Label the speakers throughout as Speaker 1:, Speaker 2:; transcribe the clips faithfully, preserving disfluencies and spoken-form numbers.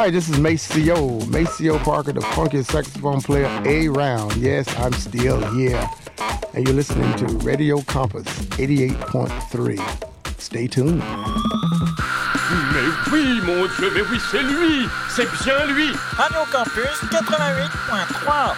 Speaker 1: right, this is Maceo, Maceo Parker, the funkiest saxophone player around. Yes, I'm still here. And you're listening to Radio Compass eighty-eight point three. Stay tuned.
Speaker 2: Mais oui, mon Dieu, mais oui, c'est lui. C'est bien lui.
Speaker 3: Radio Campus quatre-vingt-huit point trois.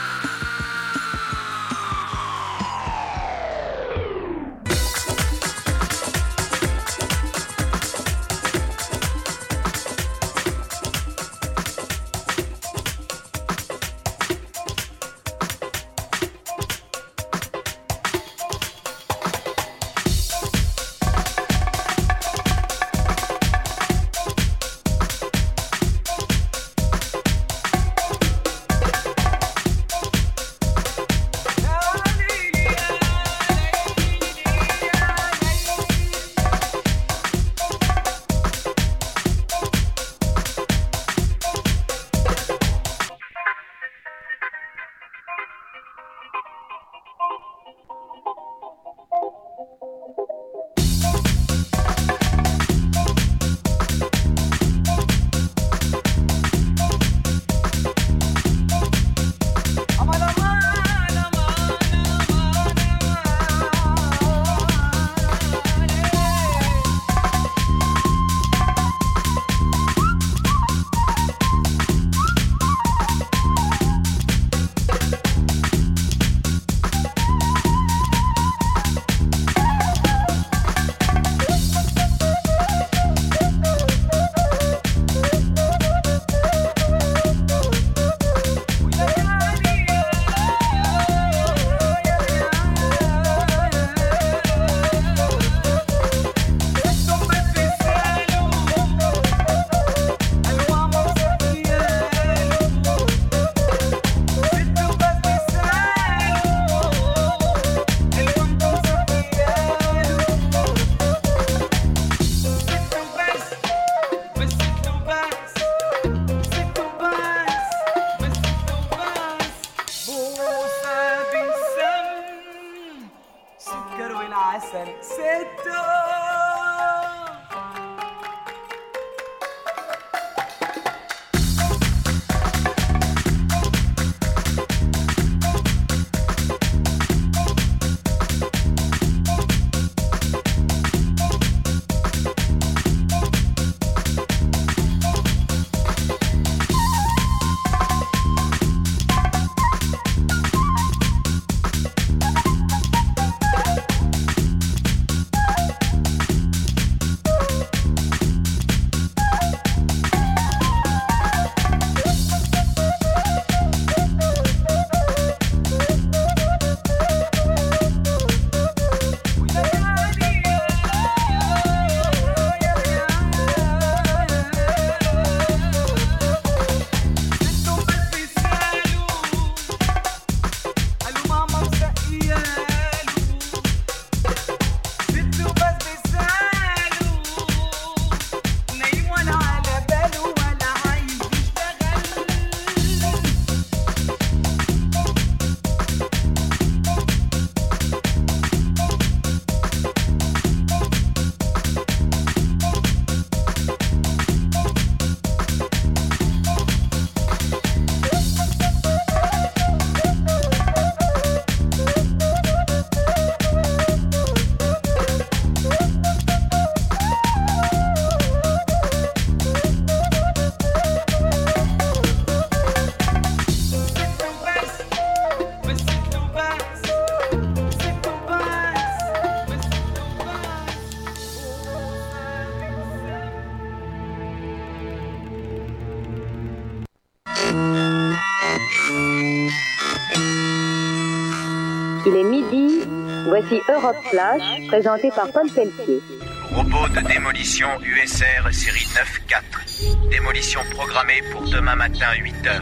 Speaker 4: Il est midi, voici Europe Flash, présenté par Paul Pelletier.
Speaker 5: Robot de démolition U S R série neuf quatre. Démolition programmée pour demain matin huit heures.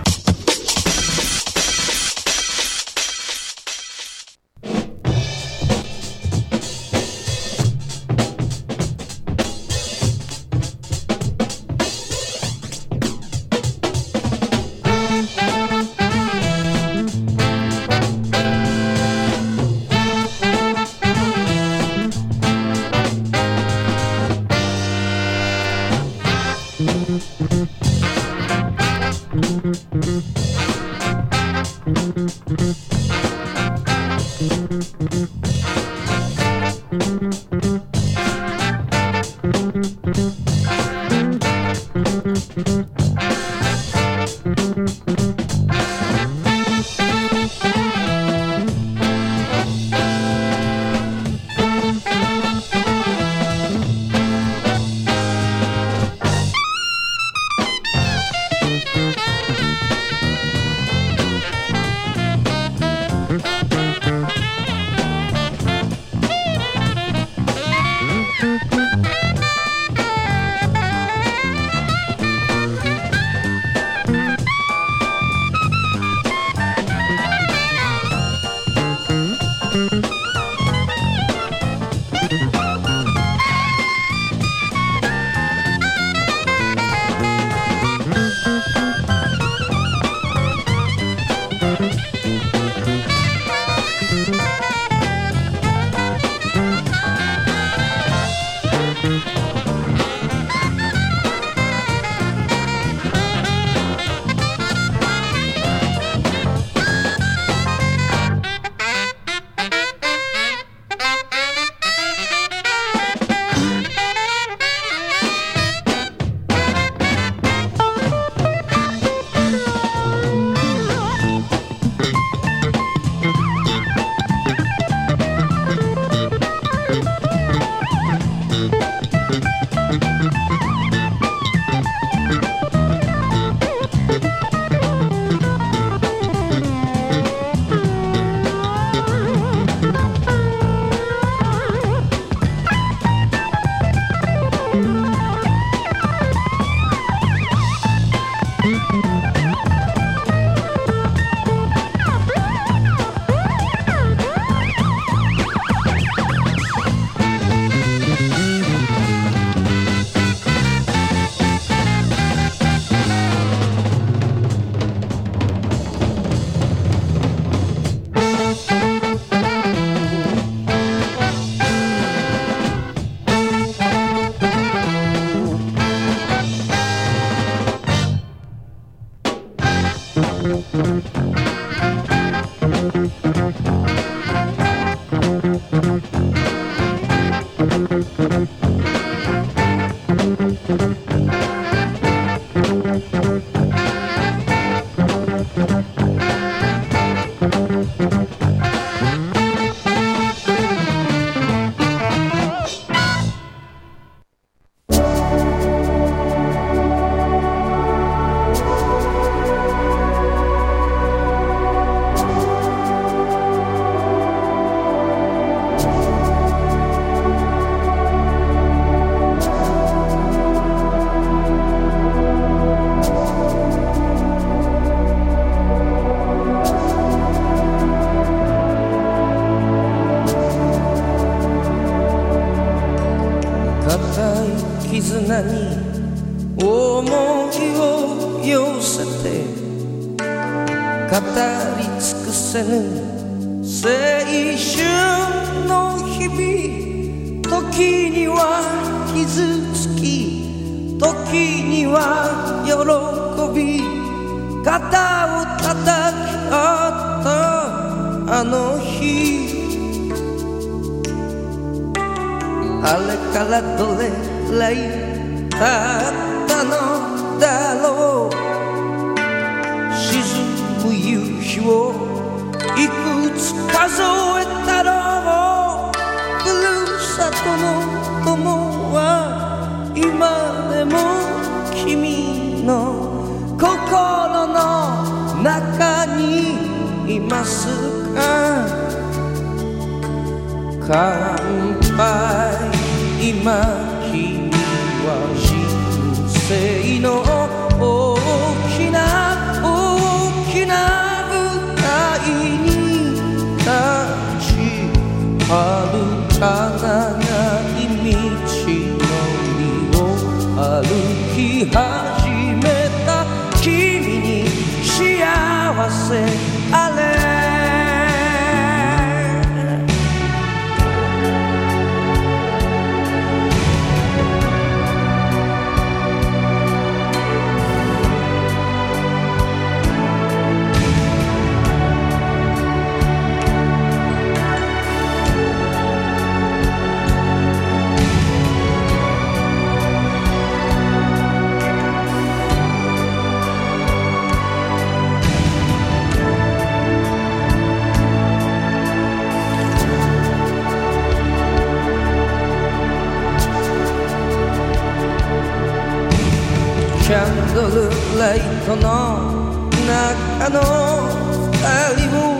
Speaker 6: キャンドルライトの中の二人を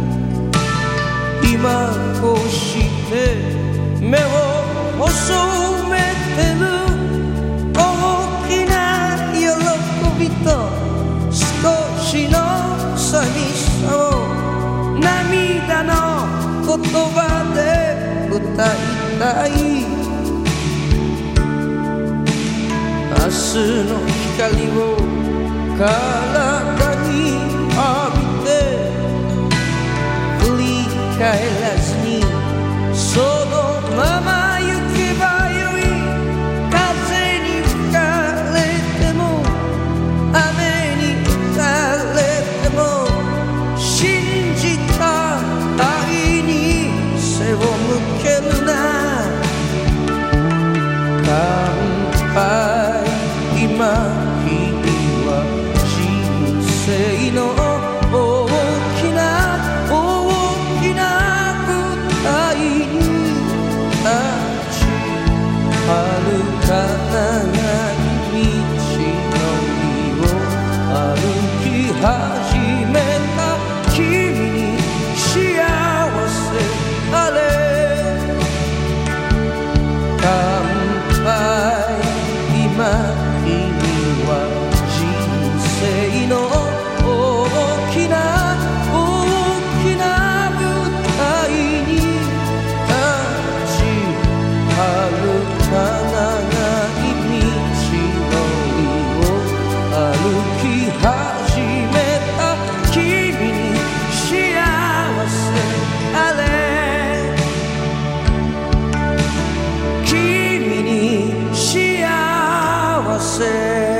Speaker 6: 今こうして目を細めてる大きな喜びと少しの寂しさを涙の言葉で歌いたい明日の光を体に浴びて振り返らずにそのまま行けばよい風に吹かれても雨に打たれても信じた愛に背を向けるな乾杯今君は人生の大きな大きな舞台に立ち遥か長い道のりを歩き始めた君に幸せあれ乾杯今人生の大きな大きな舞台に立ち遥か長い道のりを歩き始めた君に幸せあれ君に幸せ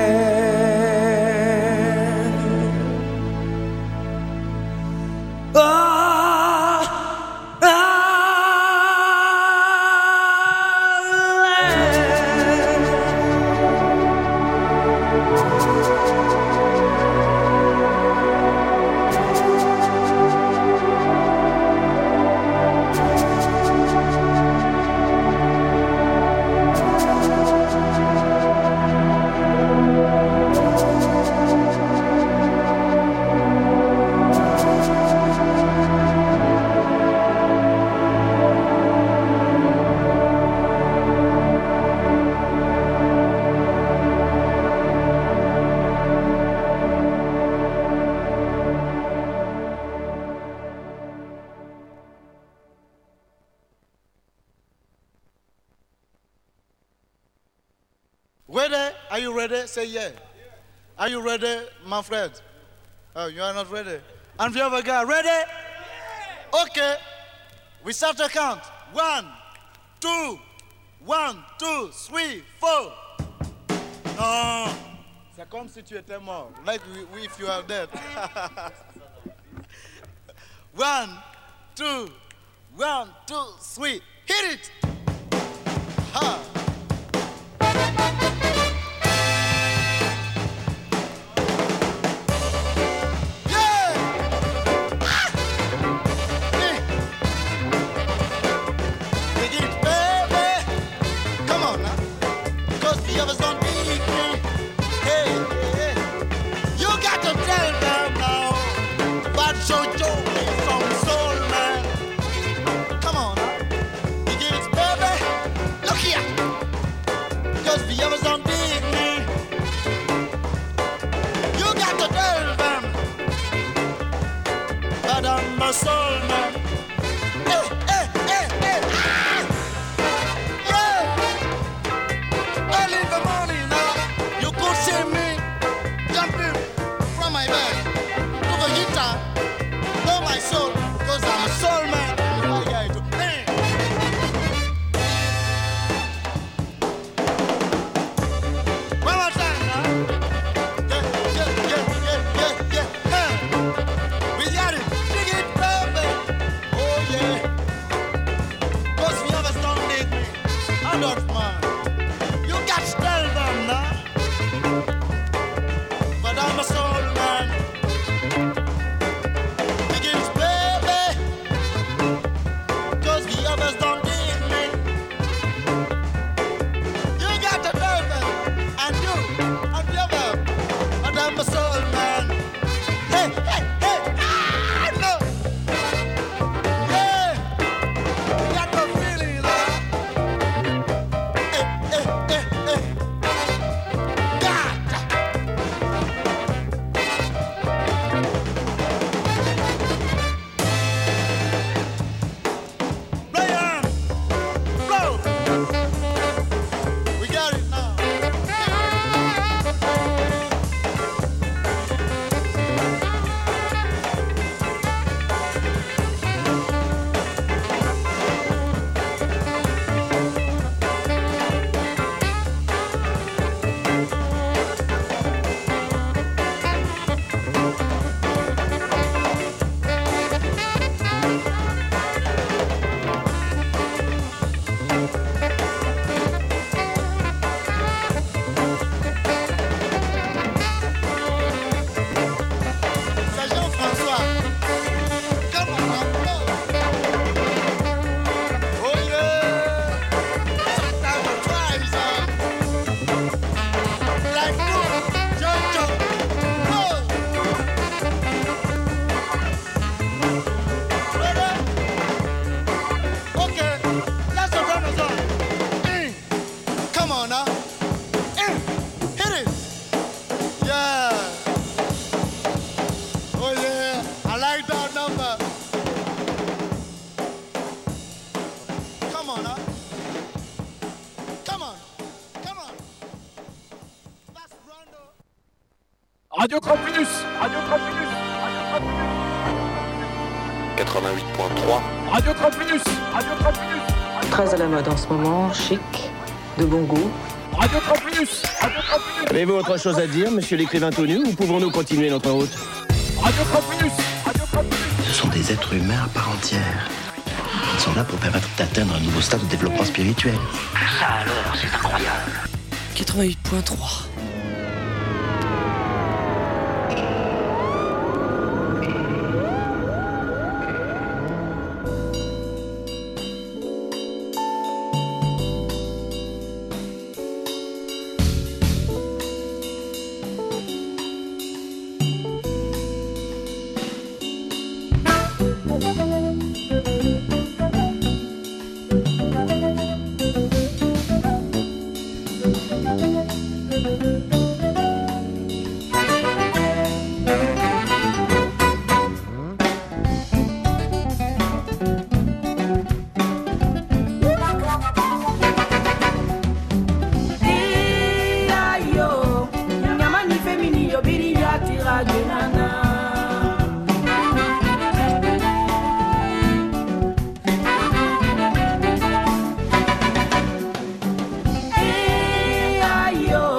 Speaker 7: Ready? Are you ready? Say yeah. Are you ready, Manfred? Oh, you are not ready. And the other guy, ready? Okay. We start the count. One, two, one, two, three, four. No. C'est comme si tu étais mort. Like if you are dead. One, two, one, two, three. Hit it. Ha. Soul man, hey, hey, hey, hey, ah! Yeah, early in the morning.
Speaker 2: Radio Campus, Radio Campus, Radio Campus.
Speaker 8: quatre-vingt-huit point trois.
Speaker 2: Radio Campus, Radio Campus.
Speaker 9: Très à la mode en ce moment, chic, de bon goût.
Speaker 2: Radio Campus, Radio Campus.
Speaker 10: Avez-vous autre chose à dire, monsieur l'écrivain tout nu, ou pouvons-nous continuer notre route?
Speaker 2: Radio Campus, Radio Campus.
Speaker 11: Ce sont des êtres humains à part entière. Ils sont là pour permettre d'atteindre un nouveau stade de développement spirituel.
Speaker 12: Ça alors, c'est incroyable.
Speaker 13: quatre-vingt-huit point trois.
Speaker 14: Hey, ayo.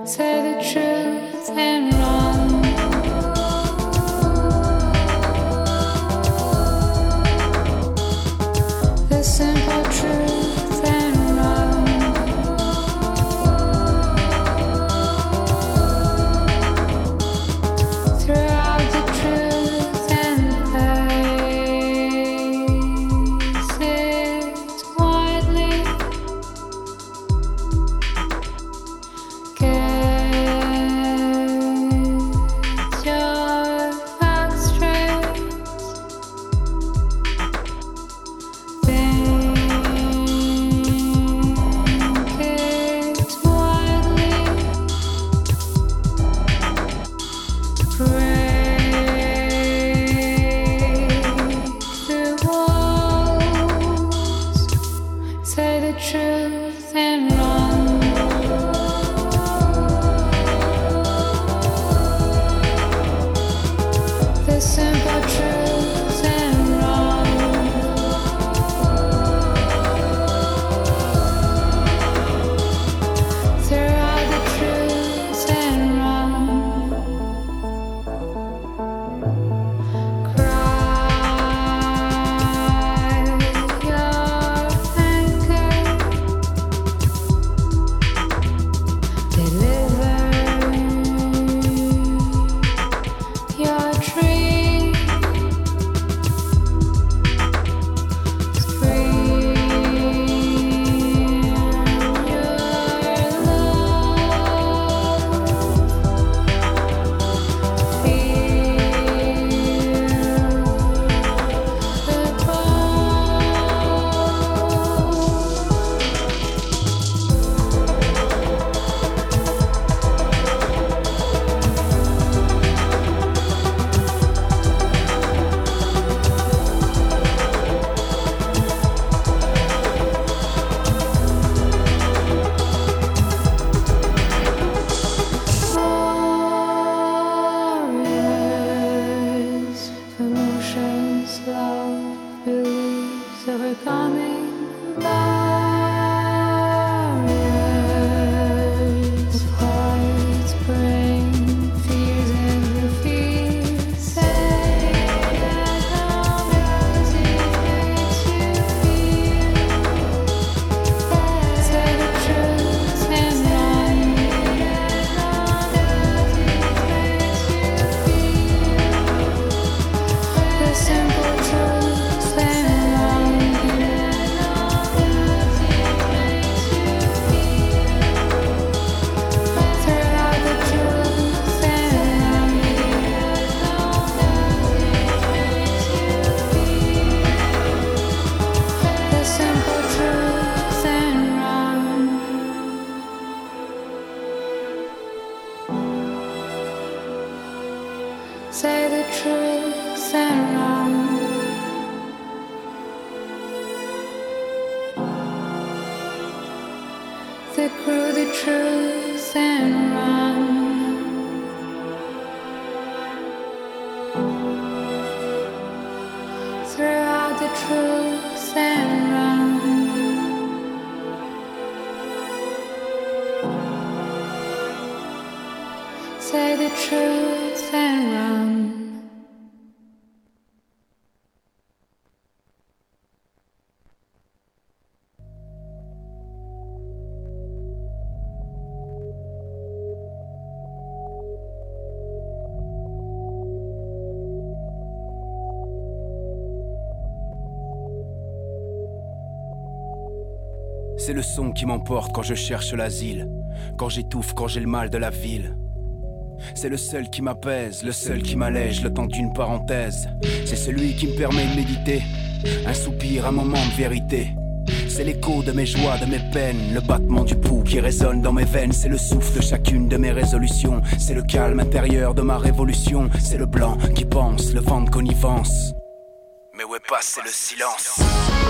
Speaker 8: C'est le son qui m'emporte quand je cherche l'asile, quand j'étouffe, quand j'ai le mal de la ville. C'est le seul qui m'apaise, le seul qui m'allège le temps d'une parenthèse. C'est celui qui me permet de méditer, un soupir, un moment de vérité. C'est l'écho de mes joies, de mes peines, le battement du pouls qui résonne dans mes veines. C'est le souffle de chacune de mes résolutions, c'est le calme intérieur de ma révolution. C'est le blanc qui pense, le vent de connivence. Mais où est passé le silence?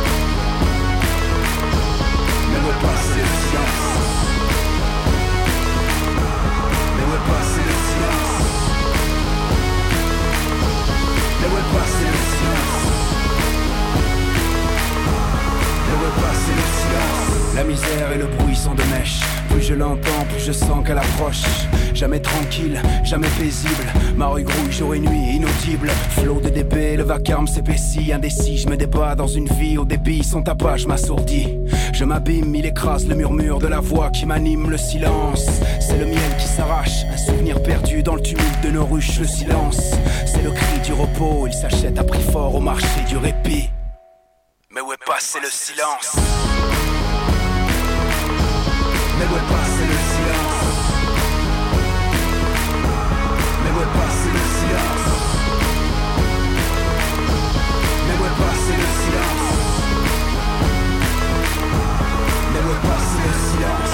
Speaker 8: Mais où est passé le silence? Mais où est passé le silence? Mais où est passé le silence? Mais où est passé le silence? La misère et le bruit sont de mèche. Plus je l'entends, plus je sens qu'elle approche. Jamais tranquille, jamais paisible. Ma rue grouille jour et nuit, inaudible. Flot de D B, le vacarme s'épaissit. Indécis, je me débat dans une vie. Au débit, son tapage m'assourdit. Je m'abîme, il écrase le murmure de la voix qui m'anime. Le silence, c'est le miel qui s'arrache. Un souvenir perdu dans le tumulte de nos ruches. Le silence, c'est le cri du repos. Il s'achète à prix fort au marché du répit. Mais où est passé le silence? Mais où est passé le silence? Mais où est passé le silence? Mais où est passé le silence? Mais où est passé le silence?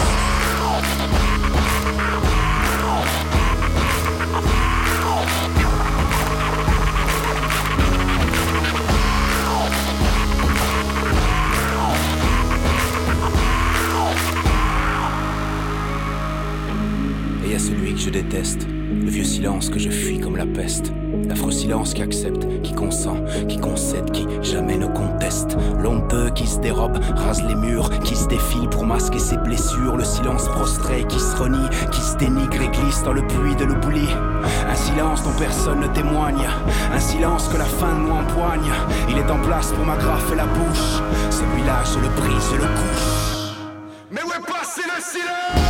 Speaker 8: Et y a celui que je déteste, le vieux silence que je fuis comme la peste. L'affreux silence qui accepte, qui consent, qui concède, qui jamais ne conteste. L'honteux qui se dérobe, rase les murs, qui se défile pour masquer ses blessures. Le silence prostré qui se renie, qui se dénigre et glisse dans le puits de l'oubli. Un silence dont personne ne témoigne, un silence que la fin nous empoigne. Il est en place pour m'agrafer la bouche, celui-là je le brise, je le couche. Mais où est passé le silence?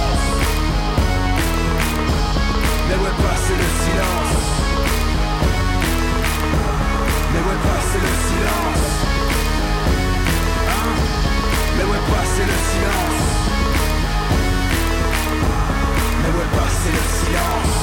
Speaker 8: Mais où est passé le silence? Mais où est passé le silence? Hein? Mais où est passé le silence? Mais où est passé le silence?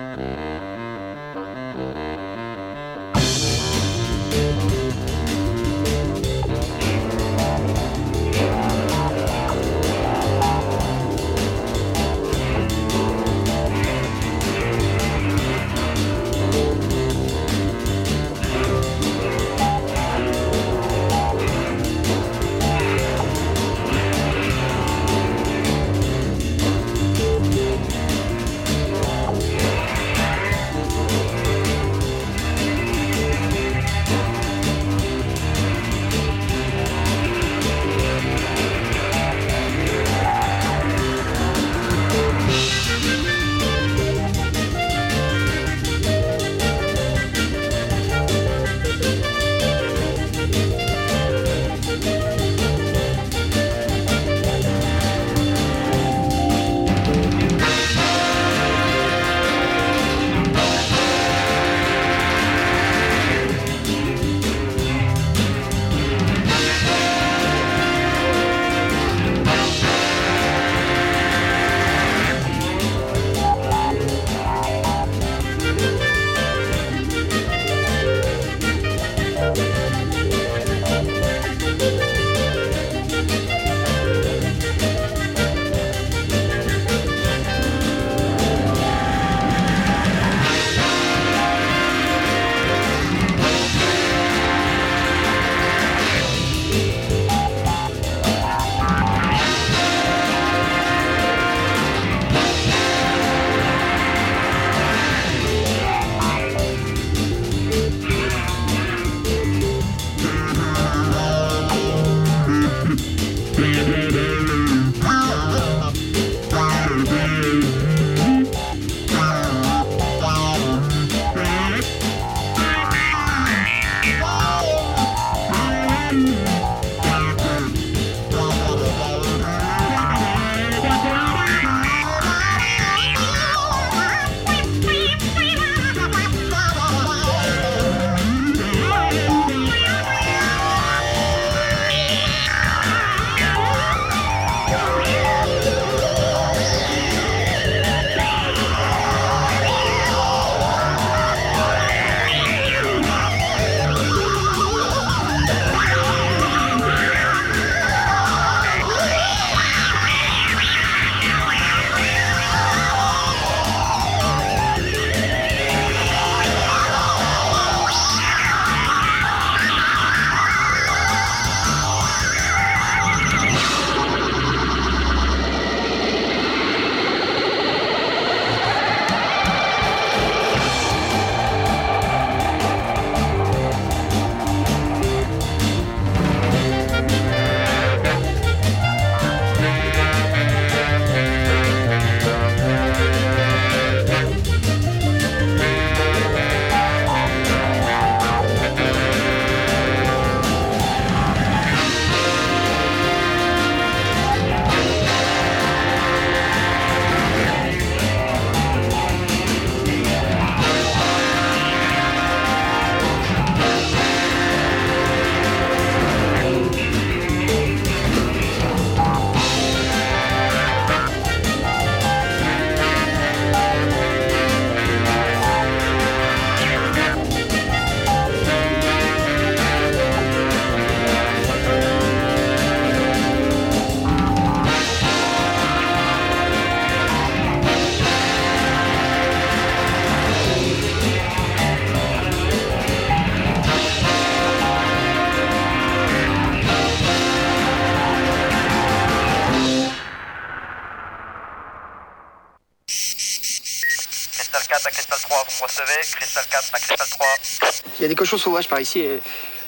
Speaker 14: quatre à Crystal trois, vous me recevez? Crystal quatre à Crystal trois.
Speaker 15: Il y a des cochons sauvages par ici et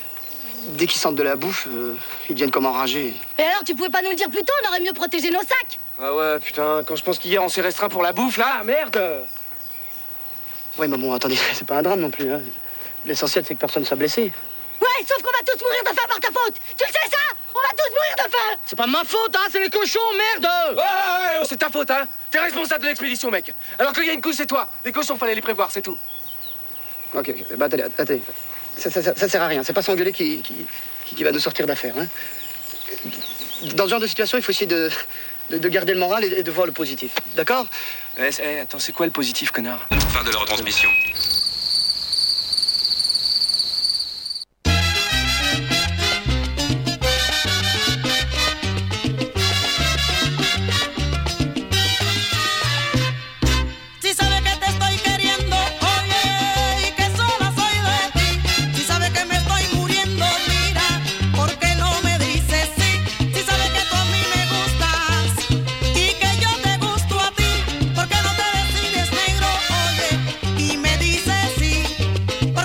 Speaker 15: dès qu'ils sentent de la bouffe, euh, ils deviennent comme enragés.
Speaker 16: Et alors, tu pouvais pas nous le dire plus tôt? On aurait mieux protégé nos sacs.
Speaker 15: Ah ouais, putain, quand je pense qu'hier on s'est restreint pour la bouffe, là, merde. Ouais, mais bon, attendez, c'est pas un drame non plus, hein. L'essentiel, c'est que personne soit blessé.
Speaker 16: Ouais, sauf qu'on va tous mourir de faim par ta faute. Tu le sais, ça? On va tous mourir de faim.
Speaker 15: C'est pas ma faute, hein, c'est les cochons, merde.
Speaker 17: Ouais, ouais, ouais, c'est ta faute, hein. T'es responsable de l'expédition, mec. Alors qu'il y a une couche, c'est toi. Les cochons, fallait les prévoir, c'est tout.
Speaker 15: Ok, ok, bah attendez, attendez. Ça, ça, ça, ça sert à rien, c'est pas s'engueuler qui, qui, qui, qui va nous sortir d'affaire, hein. Dans ce genre de situation, il faut essayer de, de, de garder le moral et, et de voir le positif. D'accord?
Speaker 17: Eh, eh, attends, c'est quoi le positif, connard?
Speaker 5: Fin de la retransmission.
Speaker 18: ¿Por qué no te decides, negro? Oye, y me dices sí.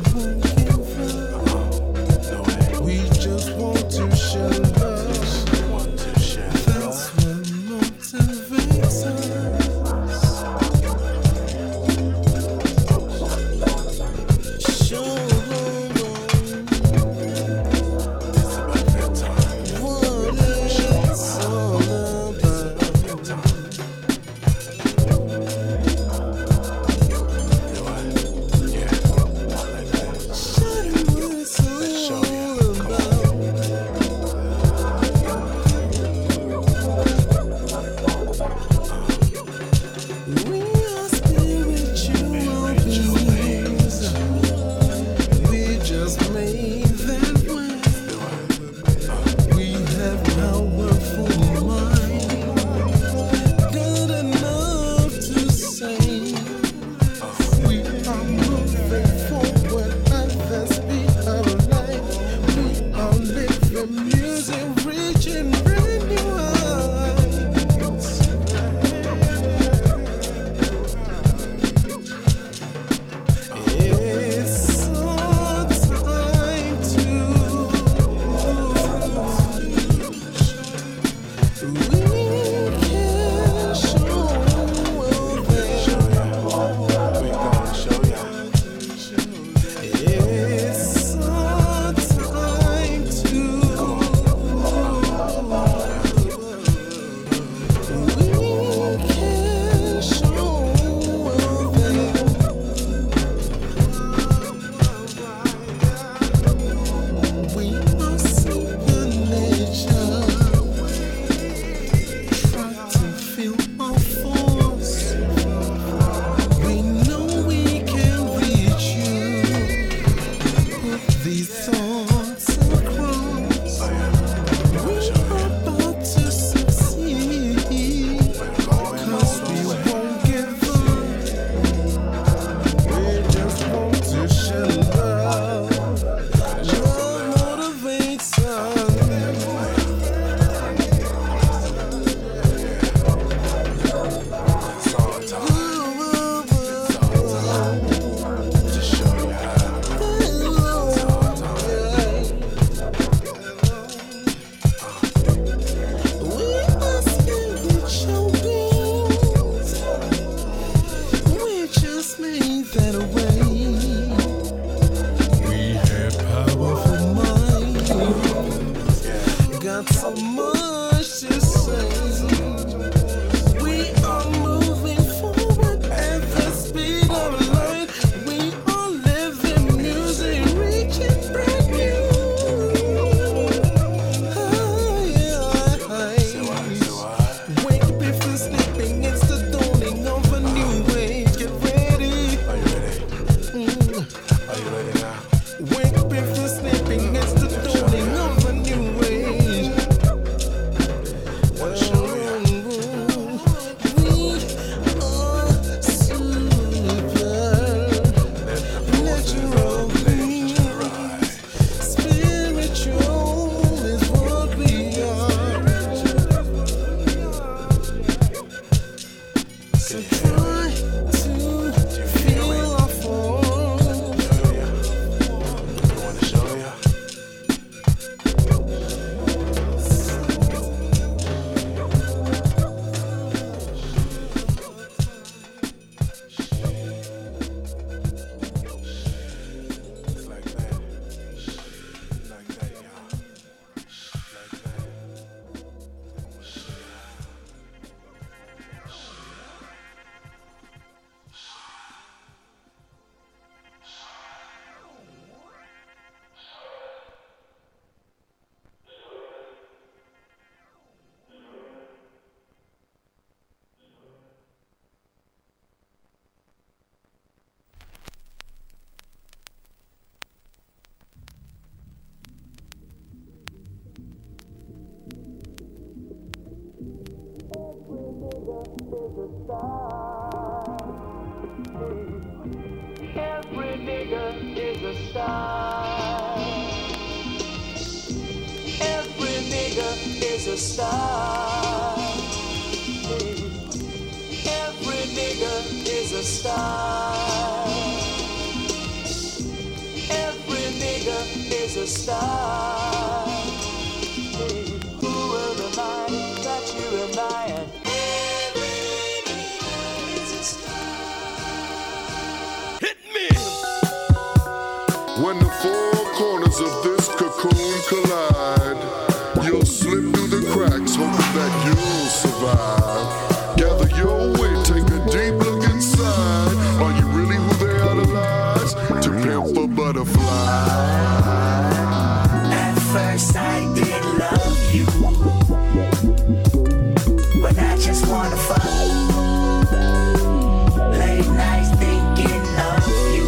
Speaker 6: Every nigga is a star. Every nigga is a star. Every nigga is a star. is a star. Who will deny that you and I and is a star?
Speaker 2: Hit me!
Speaker 18: When the four corners of this cocoon collide, you'll slip through the cracks, hoping that you'll survive. Gather your wit, take a deep look inside. Are you really who they idolize? To pimp a butterfly.
Speaker 6: At first I did love you, but I just wanna fuck. Late nights thinking of you,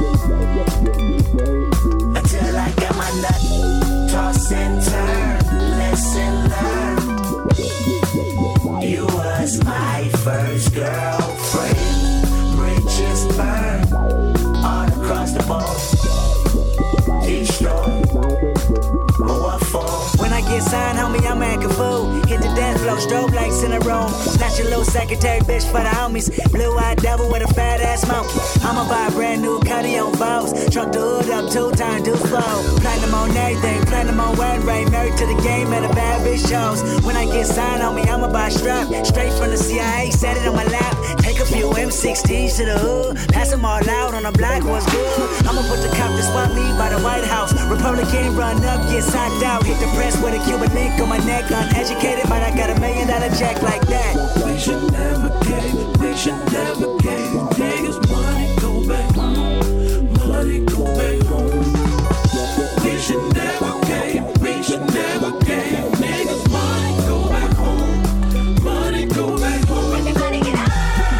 Speaker 6: until I got my nut. Toss and turn, lesson learned. You was my first girlfriend. Bridges burn all across the board. Destroy. But what for? When I get signed, homie, I'm acting fool. Hit the dance floor, strobe lights in the room. Snatch your little secretary bitch for the homies. Blue-eyed devil with a fat ass monkey. I'ma buy a brand new Cuddy on Vows. Truck the hood up two times, do slow. Platinum on everything, platinum on wedding ring. Married to the game at a bad bitch shows. When I get signed, homie, I'ma buy a strap. Straight from the C I A, set it on my lap. Take a few M sixteens to the hood. Pass them all out on the block, what's good? I'ma put the cop to spot me by the White House. Republican run up, get socked out. Hit the press with a Cuban link on my neck. Uneducated, but I got a million dollar check like that. We should never give, we should never give. Niggas, money go back home. Money go back home. We should never give, we should never give. Niggas, money go back home. Money go back home. Everybody get out.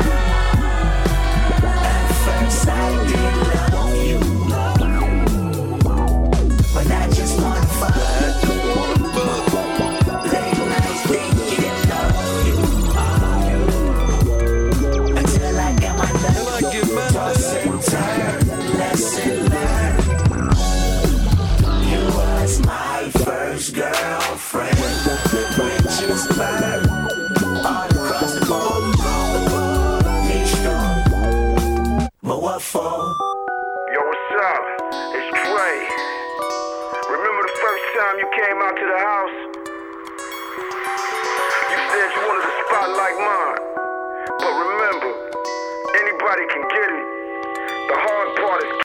Speaker 6: At first I did love you, but I just wanna fuck. Late nights thinking of you, until I got my nut. Toss and turn, lesson learned. You was my first girlfriend. Bridges burn all across the board. Destroy. But what for?
Speaker 18: Yo, what's up? It's Dre. Remember the first time you came out to the house? You said you wanted a spot like mine. But remember, anybody can get it. The hard part is